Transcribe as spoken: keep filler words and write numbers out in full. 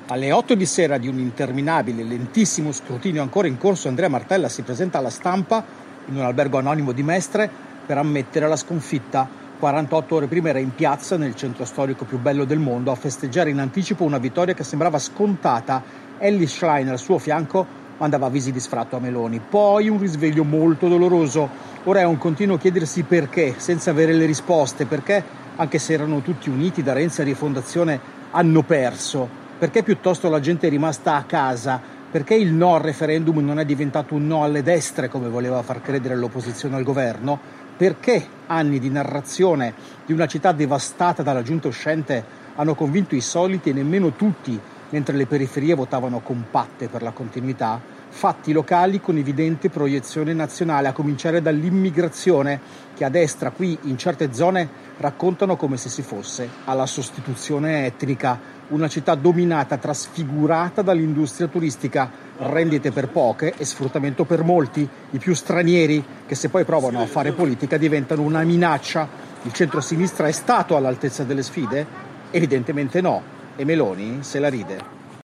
Alle otto di sera di un interminabile, lentissimo scrutinio ancora in corso, Andrea Martella si presenta alla stampa in un albergo anonimo di Mestre per ammettere la sconfitta. quarantotto ore prima era in piazza, nel centro storico più bello del mondo, a festeggiare in anticipo una vittoria che sembrava scontata. Elly Schlein al suo fianco mandava avvisi di sfratto a Meloni. Poi un risveglio molto doloroso. Ora è un continuo chiedersi perché, senza avere le risposte, perché, anche se erano tutti uniti da Renzi a Rifondazione, hanno perso. Perché piuttosto la gente è rimasta a casa? Perché il no al referendum non è diventato un no alle destre, come voleva far credere l'opposizione al governo? Perché anni di narrazione di una città devastata dalla giunta uscente hanno convinto i soliti e nemmeno tutti, mentre le periferie votavano compatte per la continuità? Fatti locali con evidente proiezione nazionale, a cominciare dall'immigrazione, che a destra qui in certe zone raccontano come se si fosse alla sostituzione etnica. Una città dominata, trasfigurata dall'industria turistica, rendite per poche e sfruttamento per molti, i più stranieri, che se poi provano a fare politica diventano una minaccia. Il centro-sinistra è stato all'altezza delle sfide? Evidentemente no, e Meloni se la ride.